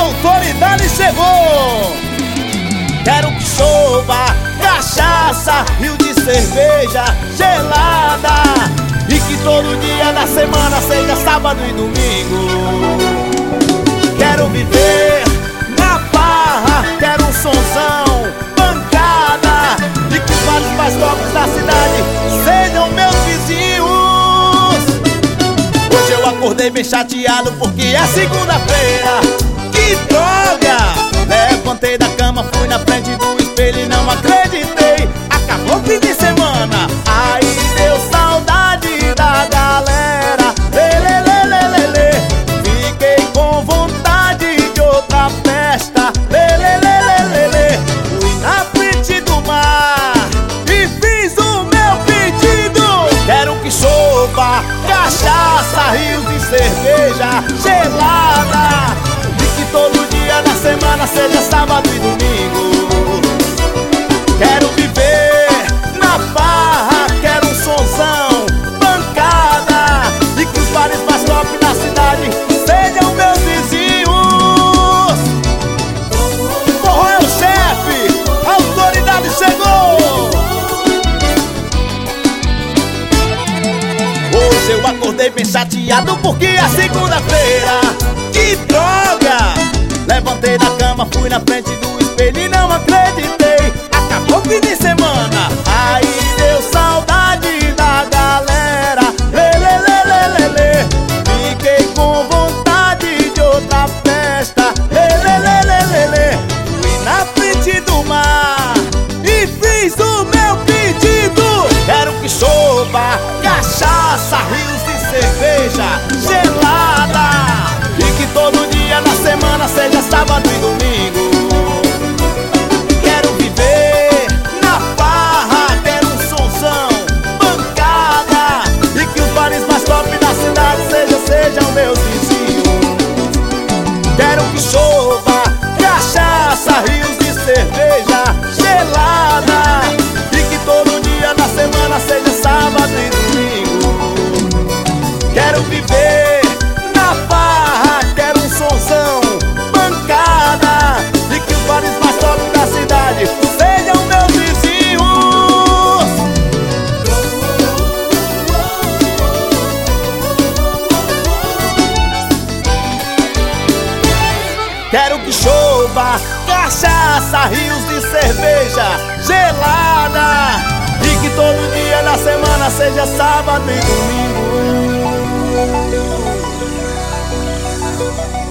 autoridade chegou. Quero que chova cachaça, rio de cerveja gelada, e que todo dia da semana seja sábado e domingo. Quero viver na farra, quero um sonzão, pancada, e que os bares mais tops da cidade sejam meus vizinhos. Hoje eu acordei bem chateado porque é segunda-feira. Que droga! Levantei da cama, fui na frente do espelho e não acreditei. Acabou o fim de semana, aí deu saudade da galera. Lelelelelele, fiquei com vontade de outra festa. Lelelelelele, fui na frente do mar e fiz o meu pedido. Quero que chova cachaça, rios de cerveja gelada, e que todo dia da semana seja sábado e domingo. Quero viver na farra, quero um sonzão, pancada, e que os bares mais top da cidade sejam meus vizinhos. Forró é o chefe, a autoridade chegou. Hoje eu acordei bem chateado porque é segunda-feira. Que droga! Levantei da cama, fui na frente do espelho e não acreditei. Acabou o fim de semana, aí deu saudade da galera. Lelelelelele, fiquei com vontade de outra festa. Lelelelelele, fui na frente do mar e fiz o meu pedido. Quero que chova cachaça, rios de cerveja gelada, e que todo dia da semana seja sábado e domingo. Quero viver na farra, quero um sonzão, pancada, e que os bares mais top da cidade sejam meus vizinhos. Quero que chova cachaça, rios de cerveja gelada, e que todo dia da semana seja sábado e domingo. Quero viver na farra, quero um sonzão, pancada, e que os bares mais top da cidade sejam meus vizinhos. Quero que chova cachaça, rios de cerveja gelada, e que todo dia da semana seja sábado e domingo.